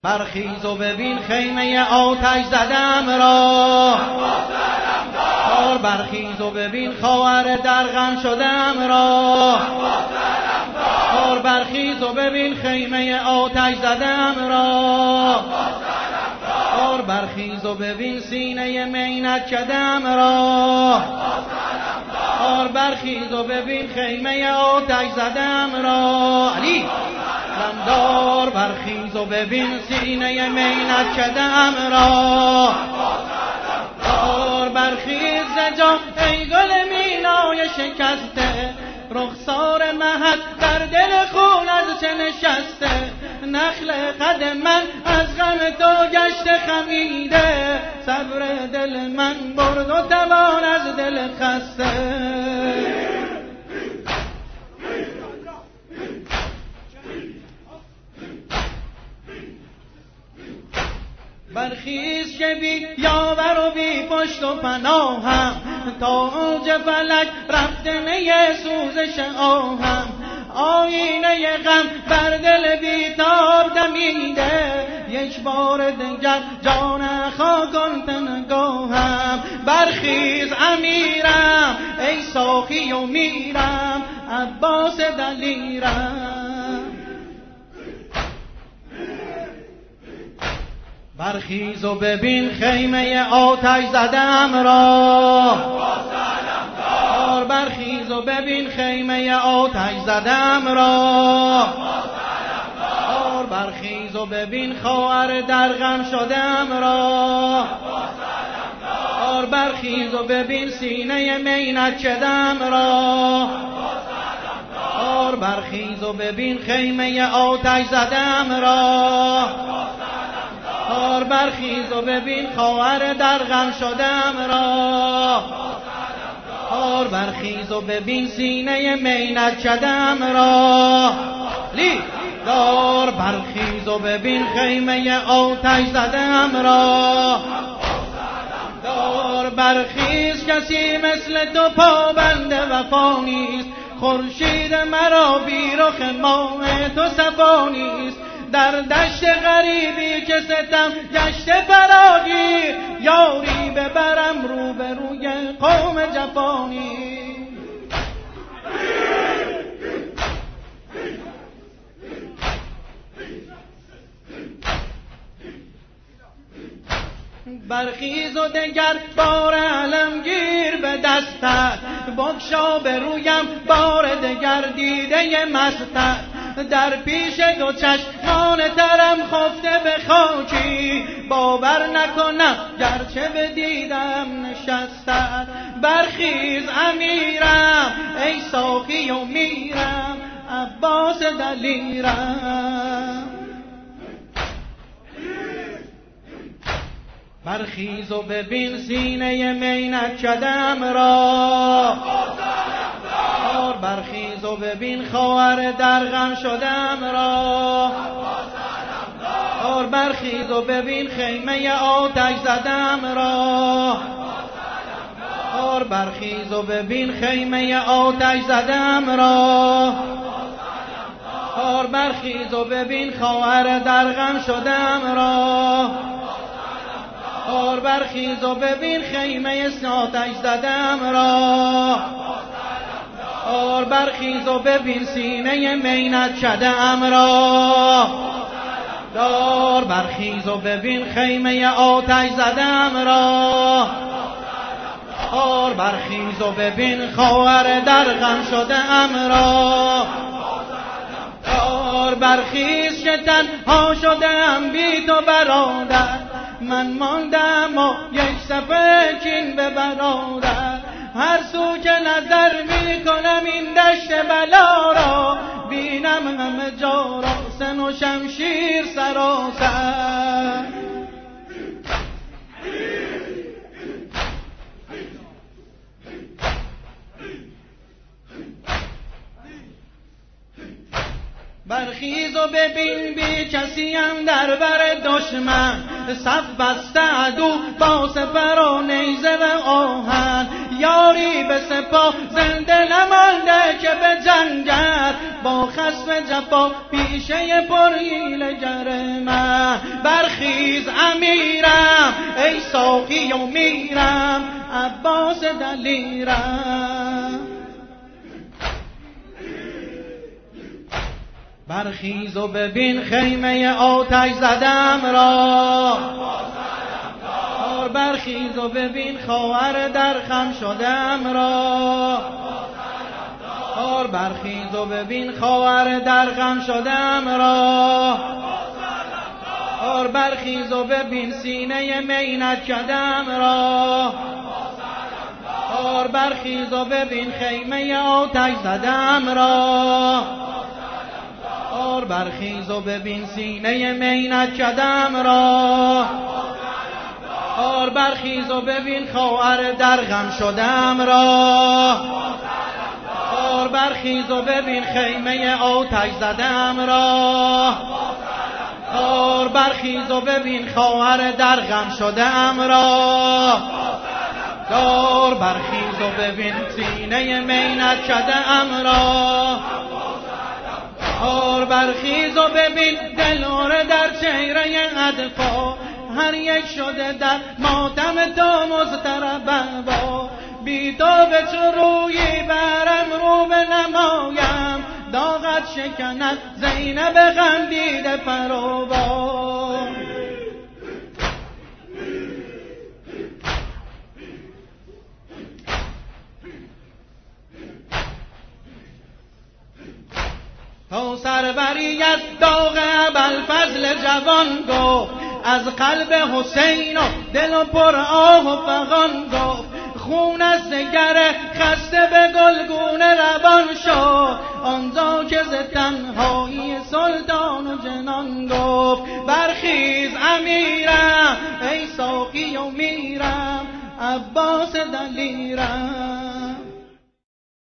برخیز و ببین خیمه آتش زدم را، برخیز و ببین خواهر در غم شدم را، برخیز و ببین خیمه آتش زدم را، برخیز و ببین سینه مینت کدم را، برخیز و ببین خیمه آتش زدم را. علی دار برخیز و ببین سینه مینت کدم را، برخیز جان ای گل مینای شکسته، رخسار مهد در دل خون از چه نشسته، نخل قد من از غم تو گشته خمیده، صبر دل من برد و توان از دل خسته. برخیز که بی یاور و بی پشت و پناهم، تاج فلک رفتنه سوزش آهم، آینه غم بر دل بیتاب دمیده، یک بار دگر جان خاک کن تنگاهم. برخیز امیرم ای ساقی و میرم عباس دلیرم، برخیز و ببین خیمه آتش زدم را، برخیز و ببین خیمه آتش زدم را، برخیز و ببین خواهر در غم شدم را، برخیز و ببین سینه مینت چدم را، برخیز و ببین خیمه آتش زدم را، برخیز و ببین خواهر در غم شدم را، برخیز و ببین سینه مینت چدم را. دار برخیز و ببین خیمه آتش زدم را، دار برخیز کسی مثل تو پابند وفا نیست، خورشید مرا بی رخ ماه تو صفا نیست، در دشت غریبی که ستم گشته فراگیر، یاری ببرم رو به روی قوم جفانی. برخیز و دگر بار علمگیر به دستت، بگشا به رویم بار دگر دیده مستت، در پیش دو چشمان ترم خفته به خاکی، باور نکنم گرچه به دیدم نشستت. برخیز امیرم ای ساقی و میرم عباس دلیرم، برخیز و ببین سینه مینت کدم را، برخیز و ببین خواهر در غم شدم را، برخیز و ببین خیمه آتش زدم را، برخیز و ببین خیمه آتش زدم را، برخیز و ببین خواهر در غم شدم را، برخیز و ببین خیمه آتش زدم را، برخیز و ببین سینه مینت چدم را، برخیز و ببین خیمه آتش زدم را، برخیز و ببین خواهر در غم شدم را، برخیز که تنها شدم بی تو برادر، من ماندم و یک صفحه کین به برادر، هر سو که نظر می کنم این دشت بلا را، بینم همه جا را سن و شمشیر سراسر. برخیز و ببین بی کسیم در بر دشمن، صف بسته عدو با سپر و نیزه و آهن، یاری به سپاه زنده نمانده که به جنگت، با خصم جفا پیشه پر حیله‌گر من. من برخیز امیرم ای ساقی و میرم عباس دلیرم برخیز و ببین خیمه آتش زدم را برخیز و ببین خواهر در خم شدم را برخیز و ببین خواهر در غم شدم را برخیز و ببین سینه مینت کدم را برخیز و ببین خیمه آتش زدم را برخیز و ببین سینه مینت کدم را برخیز و ببین خواهر در غم شدم را برخیز و ببین خیمه آتش زدم را برخیز و ببین خواهر در غم شدم را برخیز و ببین سینه مینت کدم را برخیز و ببین دلور در چهره ادفا هر یک شده در ماتم تو مضطربم با بی تو به چو رویی برم رو به نمایم داغت شکند زینب غم دیده فروبا تا سروری از داغ ابوالفضل جوان گفت از قلب حسین و دل و پر آه و فغان گفت خون از جگر خسته به گلگونه روان شد آنجا که ز تنهایی سلطان و جنان گفت برخیز امیرم ای ساقی و میرم عباس دلیرم